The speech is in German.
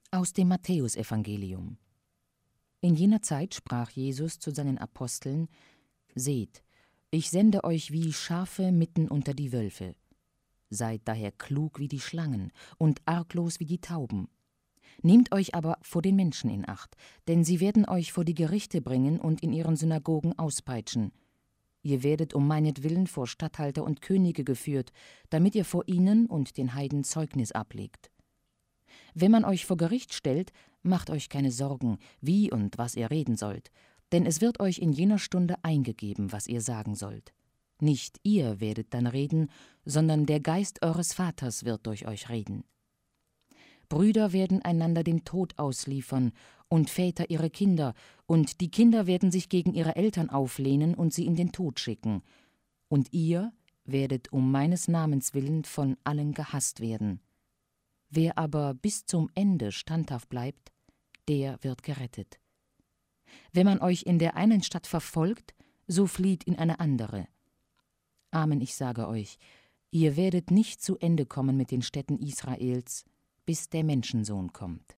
Aus dem Matthäusevangelium. In jener Zeit sprach Jesus zu seinen Aposteln: Seht, ich sende euch wie Schafe mitten unter die Wölfe. Seid daher klug wie die Schlangen und arglos wie die Tauben. Nehmt euch aber vor den Menschen in Acht, denn sie werden euch vor die Gerichte bringen und in ihren Synagogen auspeitschen. Ihr werdet um meinetwillen vor Statthalter und Könige geführt, damit ihr vor ihnen und den Heiden Zeugnis ablegt. Wenn man euch vor Gericht stellt, macht euch keine Sorgen, wie und was ihr reden sollt, denn es wird euch in jener Stunde eingegeben, was ihr sagen sollt. Nicht ihr werdet dann reden, sondern der Geist eures Vaters wird durch euch reden. Brüder werden einander dem Tod ausliefern und Väter ihre Kinder, und die Kinder werden sich gegen ihre Eltern auflehnen und sie in den Tod schicken. Und ihr werdet um meines Namens willen von allen gehasst werden. Wer aber bis zum Ende standhaft bleibt, der wird gerettet. Wenn man euch in der einen Stadt verfolgt, so flieht in eine andere. Amen, ich sage euch, ihr werdet nicht zu Ende kommen mit den Städten Israels, bis der Menschensohn kommt.